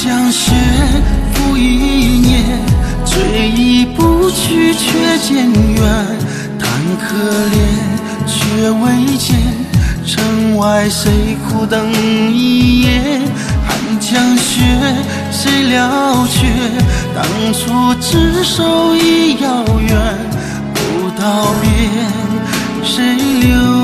江雪，负一年，追忆不去却渐远。谈可怜却未见，城外谁苦等一夜？寒江雪，谁了却？当初执手已遥远，不道别，谁留？